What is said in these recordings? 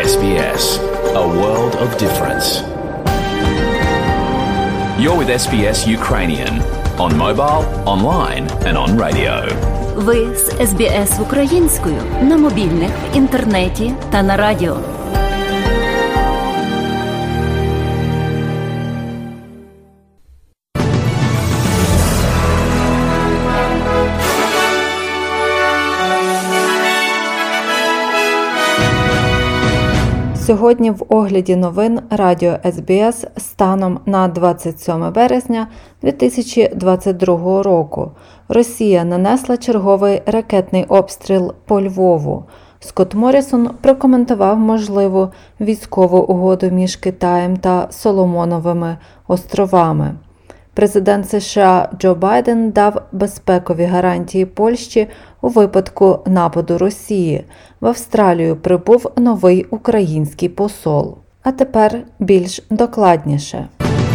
SBS, a world of difference. You're with SBS Ukrainian on mobile, online and on radio. Ви з SBS українською на мобільних, в інтернеті та на радіо. Сьогодні в огляді новин радіо СБС станом на 27 березня 2022 року. Росія нанесла черговий ракетний обстріл по Львову. Скотт Моррісон прокоментував можливу військову угоду між Китаєм та Соломоновими островами. Президент США Джо Байден дав безпекові гарантії Польщі у випадку нападу Росії. В Австралію прибув новий український посол. А тепер більш докладніше.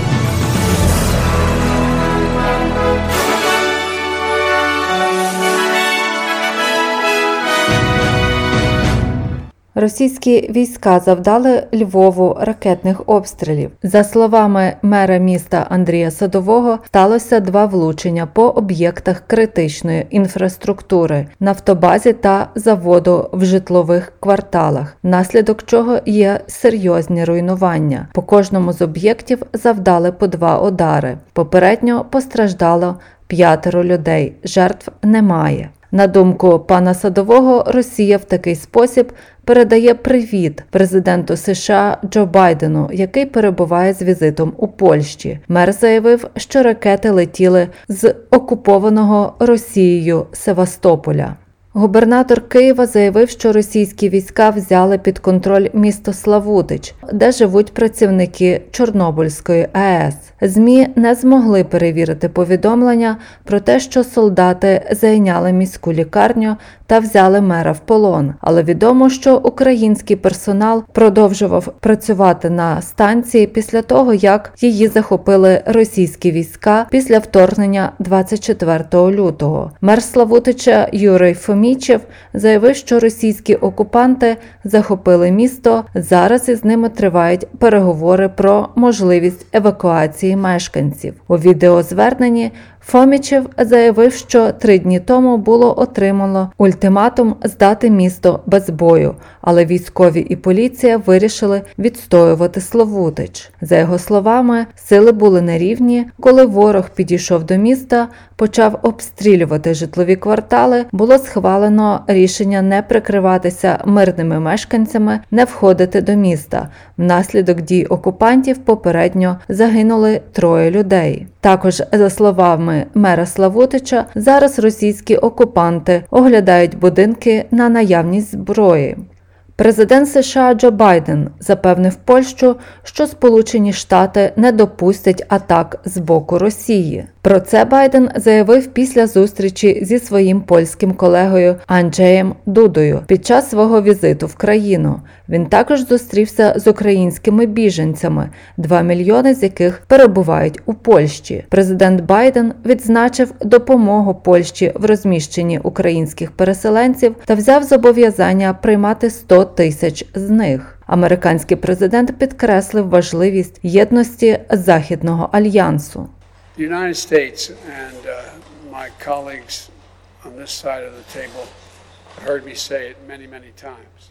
Російські війська завдали Львову ракетних обстрілів. За словами мера міста Андрія Садового, сталося 2 влучення по об'єктах критичної інфраструктури, нафтобазі та заводу в житлових кварталах, внаслідок чого є серйозні руйнування. По кожному з об'єктів завдали по 2 удари. Попередньо постраждало 5 людей, жертв немає. На думку пана Садового, Росія в такий спосіб передає привіт президенту США Джо Байдену, який перебуває з візитом у Польщі. Мер заявив, що ракети летіли з окупованого Росією Севастополя. Губернатор Києва заявив, що російські війська взяли під контроль місто Славутич, де живуть працівники Чорнобильської АЕС. ЗМІ не змогли перевірити повідомлення про те, що солдати зайняли міську лікарню та взяли мера в полон. Але відомо, що український персонал продовжував працювати на станції після того, як її захопили російські війська після вторгнення 24 лютого. Мер Славутича Юрій Фомічев заявив, що російські окупанти захопили місто. Зараз із ними тривають переговори про можливість евакуації мешканців. У відеозверненні Фомічев заявив, що 3 дні тому було отримано ультиматум здати місто без бою, але військові і поліція вирішили відстоювати Славутич. За його словами, сили були нерівні. Коли ворог підійшов до міста, почав обстрілювати житлові квартали, було схвалено рішення не прикриватися мирними мешканцями, не входити до міста. Внаслідок дій окупантів попередньо загинули 3 людей. Також, за словами мера Славутича, зараз російські окупанти оглядають будинки на наявність зброї. Президент США Джо Байден запевнив Польщу, що Сполучені Штати не допустять атак з боку Росії. Про це Байден заявив після зустрічі зі своїм польським колегою Анджеєм Дудою під час свого візиту в країну. Він також зустрівся з українськими біженцями, 2 мільйони з яких перебувають у Польщі. Президент Байден відзначив допомогу Польщі в розміщенні українських переселенців та взяв зобов'язання приймати 100 тисяч з них. Американський президент підкреслив важливість єдності Західного альянсу. The United States and my colleagues on this side of the table heard me say it many times.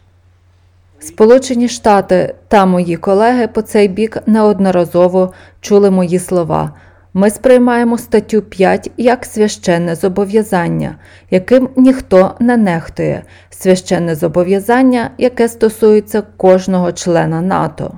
Сполучені Штати та мої колеги по цей бік неодноразово чули мої слова. Ми сприймаємо статтю 5 як священне зобов'язання, яким ніхто не нехтує. Священне зобов'язання, яке стосується кожного члена НАТО.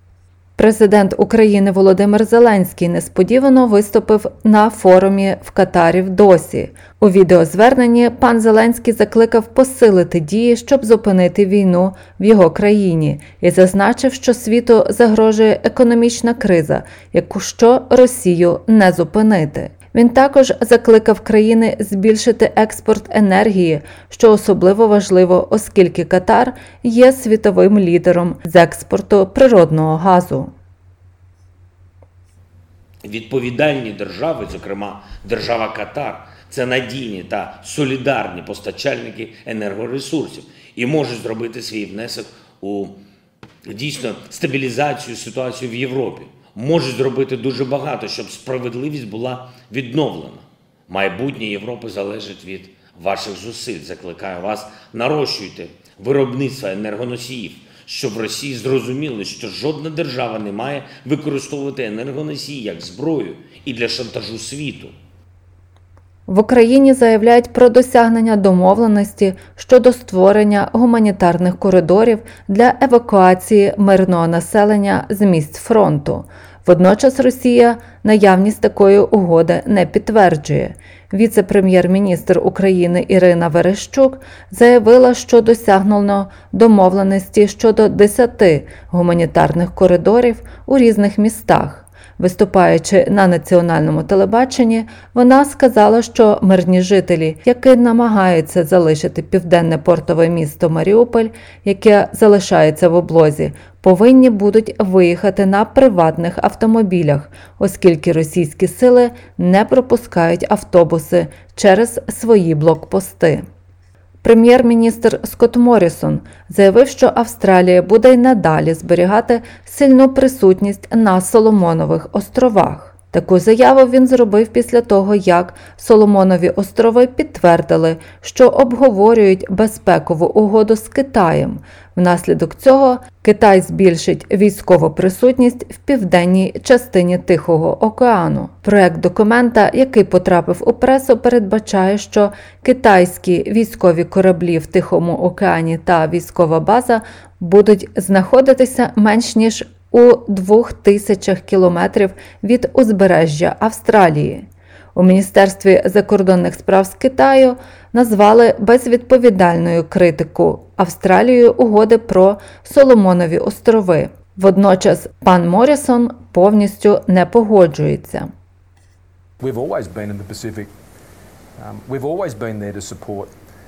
Президент України Володимир Зеленський несподівано виступив на форумі в Катарі в Досі. У відеозверненні пан Зеленський закликав посилити дії, щоб зупинити війну в його країні, і зазначив, що світу загрожує економічна криза, яку що Росію не зупинити. Він також закликав країни збільшити експорт енергії, що особливо важливо, оскільки Катар є світовим лідером з експорту природного газу. Відповідальні держави, зокрема держава Катар, це надійні та солідарні постачальники енергоресурсів і можуть зробити свій внесок у дійсно стабілізацію ситуації в Європі. Можуть зробити дуже багато, щоб справедливість була відновлена. Майбутнє Європи залежить від ваших зусиль. Закликаю вас, нарощуйте виробництво енергоносіїв, щоб в Росії зрозуміли, що жодна держава не має використовувати енергоносії як зброю і для шантажу світу. В Україні заявляють про досягнення домовленості щодо створення гуманітарних коридорів для евакуації мирного населення з місць фронту. Водночас Росія наявність такої угоди не підтверджує. Віце-прем'єр-міністр України Ірина Верещук заявила, що досягнено домовленості щодо 10 гуманітарних коридорів у різних містах. Виступаючи на національному телебаченні, вона сказала, що мирні жителі, які намагаються залишити південне портове місто Маріуполь, яке залишається в облозі, повинні будуть виїхати на приватних автомобілях, оскільки російські сили не пропускають автобуси через свої блокпости. Прем'єр-міністр Скотт Моррісон заявив, що Австралія буде й надалі зберігати сильну присутність на Соломонових островах. Таку заяву він зробив після того, як Соломонові острови підтвердили, що обговорюють безпекову угоду з Китаєм. Внаслідок цього Китай збільшить військову присутність в південній частині Тихого океану. Проект документа, який потрапив у пресу, передбачає, що китайські військові кораблі в Тихому океані та військова база будуть знаходитися менш ніж у 2000 кілометрів від узбережжя Австралії. У Міністерстві закордонних справ з Китаю назвали безвідповідальною критику Австралією угоди про Соломонові острови. Водночас пан Моррісон повністю не погоджується. We've always been in the Pacific. We've always been there to support.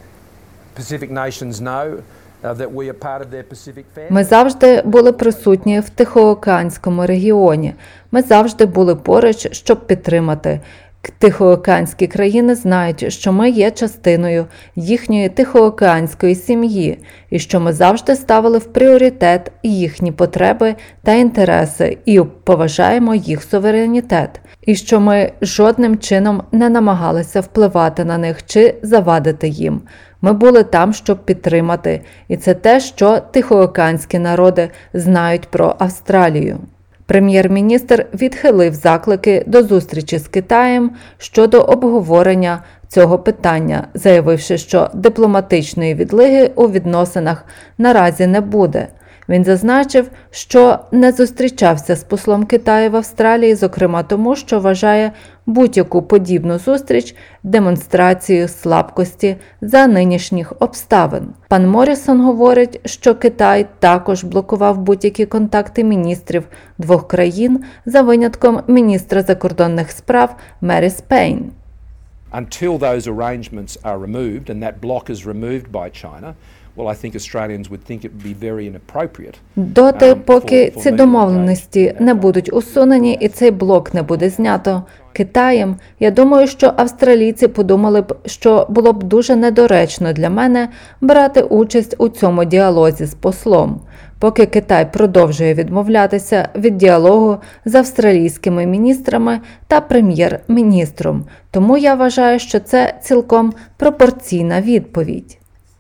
Pacific nations know that we are part of their Pacific family. Ми завжди були присутні в Тихоокеанському регіоні. Ми завжди були поруч, щоб підтримати. Тихоокеанські країни знають, що ми є частиною їхньої тихоокеанської сім'ї і що ми завжди ставили в пріоритет їхні потреби та інтереси і поважаємо їх суверенітет, і що ми жодним чином не намагалися впливати на них чи завадити їм. Ми були там, щоб підтримати, і це те, що тихоокеанські народи знають про Австралію. Прем'єр-міністр відхилив заклики до зустрічі з Китаєм щодо обговорення цього питання, заявивши, що дипломатичної відлиги у відносинах наразі не буде. Він зазначив, що не зустрічався з послом Китаю в Австралії, зокрема тому, що вважає будь-яку подібну зустріч демонстрацією слабкості за нинішніх обставин. Пан Моррісон говорить, що Китай також блокував будь-які контакти міністрів двох країн за винятком міністра закордонних справ Меріс Пейн. Until those arrangements are removed and that block is removed by China, well, I think Australians would think it would be very inappropriate. Доти, поки ці домовленості не будуть усунені і цей блок не буде знято Китаєм, я думаю, що австралійці подумали б, що було б дуже недоречно для мене брати участь у цьому діалозі з послом. Поки Китай продовжує відмовлятися від діалогу з австралійськими міністрами та прем'єр-міністром. Тому я вважаю, що це цілком пропорційна відповідь.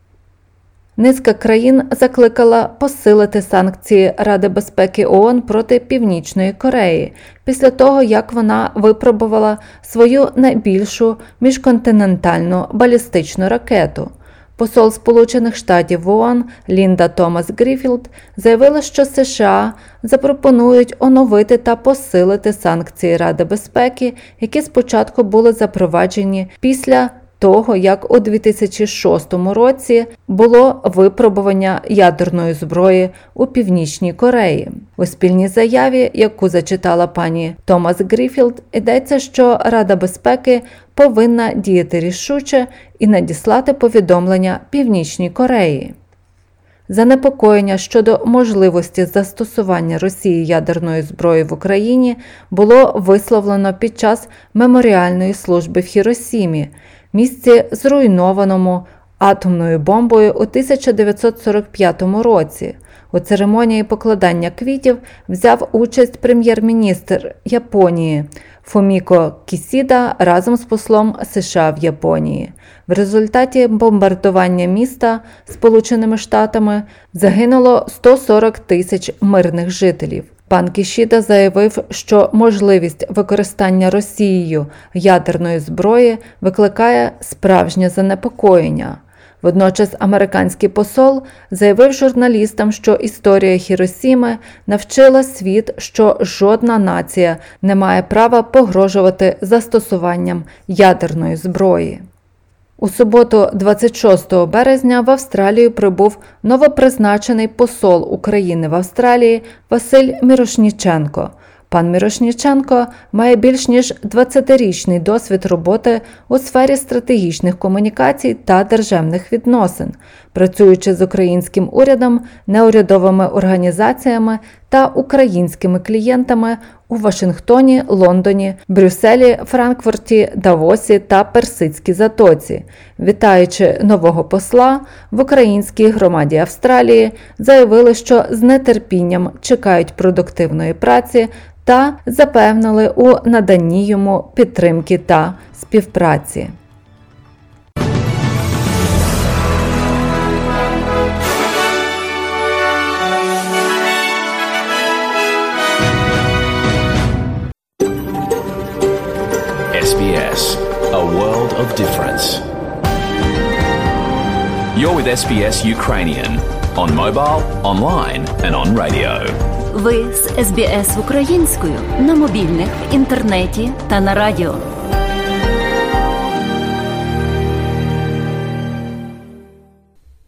Низка країн закликала посилити санкції Ради безпеки ООН проти Північної Кореї після того, як вона випробувала свою найбільшу міжконтинентальну балістичну ракету. Посол Сполучених Штатів в ООН Лінда Томас-Гріфілд заявила, що США запропонують оновити та посилити санкції Ради безпеки, які спочатку були запроваджені після того, як у 2006 році було випробування ядерної зброї у Північній Кореї. У спільній заяві, яку зачитала пані Томас-Гріфілд, йдеться, що Рада безпеки повинна діяти рішуче і надіслати повідомлення Північній Кореї. Занепокоєння щодо можливості застосування Росії ядерної зброї в Україні було висловлено під час меморіальної служби в Хіросімі, місці зруйнованому атомною бомбою у 1945 році. У церемонії покладання квітів взяв участь прем'єр-міністр Японії Фуміко Кісіда разом з послом США в Японії. В результаті бомбардування міста Сполученими Штатами загинуло 140 тисяч мирних жителів. Пан Кішіда заявив, що можливість використання Росією ядерної зброї викликає справжнє занепокоєння. Водночас американський посол заявив журналістам, що історія Хіросіми навчила світ, що жодна нація не має права погрожувати застосуванням ядерної зброї. У суботу, 26 березня, в Австралію прибув новопризначений посол України в Австралії Василь Мірошніченко. Пан Мірошніченко має більш ніж 20-річний досвід роботи у сфері стратегічних комунікацій та державних відносин, працюючи з українським урядом, неурядовими організаціями та українськими клієнтами у Вашингтоні, Лондоні, Брюсселі, Франкфурті, Давосі та Персидській затоці. Вітаючи нового посла, в українській громаді Австралії заявили, що з нетерпінням чекають продуктивної праці та запевнили у наданні йому підтримки та співпраці. SBS, a world of difference. You're with SBS Ukrainian on mobile, online and on radio. Ви з SBS українською на мобільних, інтернеті та на радіо.